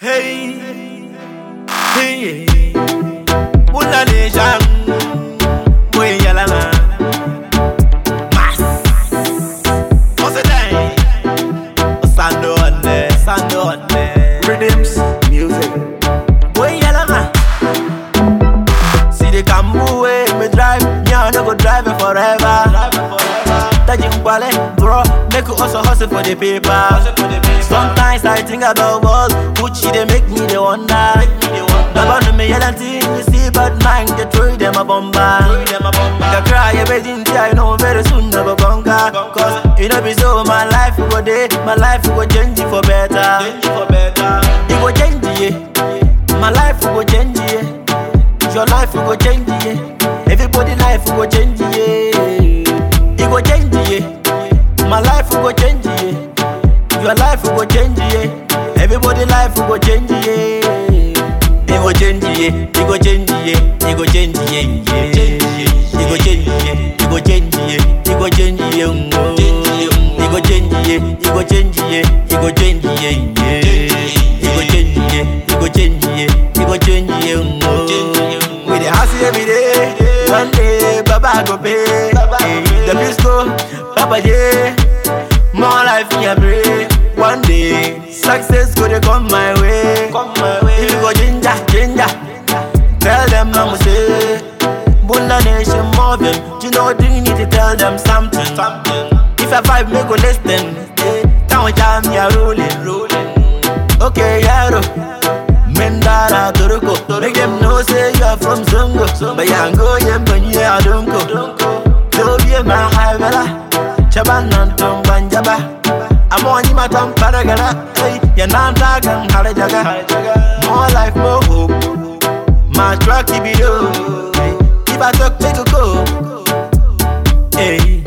Hey, hey, Mula Nation, Boy Yalama, Mas, what's the name? Sando on there, Rhythms, music, Boy Yalama. See the Cambu way, me drive, yeah, I no go drive it forever. Tajin Wale, bro, make you also hustle for the paper. Sometimes I think about walls, Gucci they make me the wonder. About me yelling thing, you see bad mind, they throw them a bomba. The cry, everything I know very soon never conquer. Cause you know be so, my life will go day, my life will go change it for better. It will change it, my life will go change it. Your life will go change it, everybody life will go change it. It go change it, my life will go change it. Your life will go change it, everybody life will go change it. It go change it, it go change it, it go change it, it go change it, it go change it, it go change it, it go change it, it go change it, it go change it, it go change it, it go change it, it go change it. We dey hustle every day, one day Baba go pay. The bills go, Papa yeah. More life in your brain. One day, success go to come my way. If you go ginger, tell them I'm say Mula Nation more them. You know you need to tell them something. If I vibe, make go listen. Town jam, ya rolling. Okay, yaro. Mendara Toruko. Make them know say you are from Zongo. But yango yemba you are donko. Toby ma haibela. Chaban Tom Banjaba. I'm on you, Matam Paragana. Hey, Yananta can Harajaga. More life, more hope. My truck, keep it up. If I talk, take a go. Hey,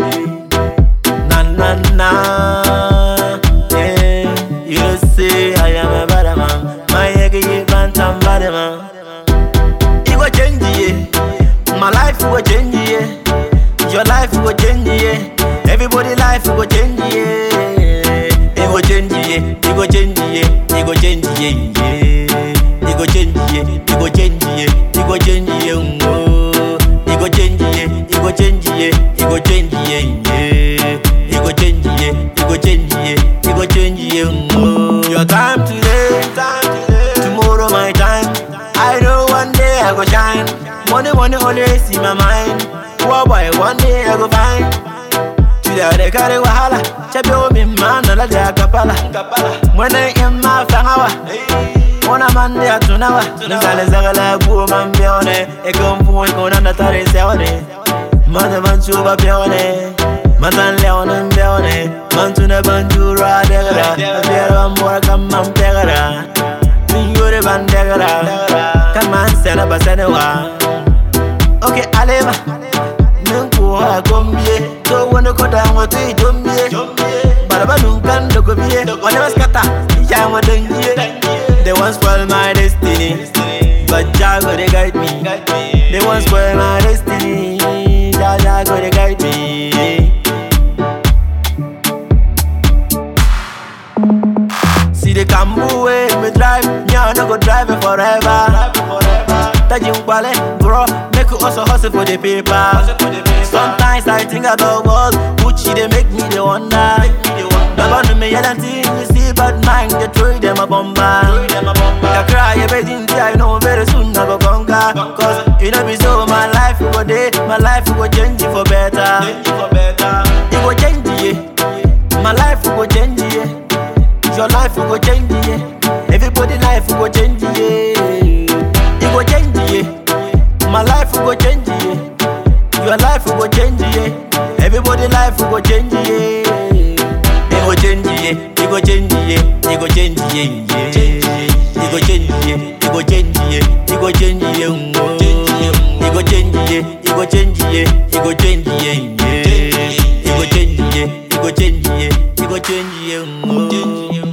na. Hey, you say I am a bad man. My egg, you can't bad man. It will change it. My life will change it. Your life will change it. Everybody life will change it. It go change it. It go change it. It go change it. It go change it. It go change it. It go change it. It go change it. It go change it. It go change it. It go change it. It go change it. It go change it. Your time today, tomorrow my time. I know one day I go shine. Money always in my mind. Whoa boy, one day I go find. They carry wahala, chabio mi man la de akapala. When I am my fangawa, ona man de atunawa. Nizale zagala bu man beone, e kompu e kona tare seone. Man man chuba beone, man leone beone, man tuna banjura degara. Dera more kam man degara. Yure ban degara. Come on, sena basenewa. Okay, alema. I come here, so when you go down, what do you do? But I don't go here. Whatever scatter, I'm a danger. They want spoil my destiny, but Jah go to guide me. They want spoil my destiny, Jah go to guide me. See the Cambu way, me drive, yeah, I no go drive it forever. Tajin Wale, bro, make you also hustle for the paper. Sometimes I think about walls, Gucci they make me the wonder. About me yelling thing, you see bad mind, they throw them a bomba. The cry, everything I know very soon never conquer. Cause you know be so, my life will go day, my life will go change it for better. It will change it, my life will go change it. Your life will go change it, everybody life will go change it. It will change it, my life will go change it. Your life will go change it, everybody life will go change it. It go change it, it go change it, it go change it, it go change it, it go change it, it go change it, it go change it, it go change it, it go change it, it go change it, it go change it, it go change it.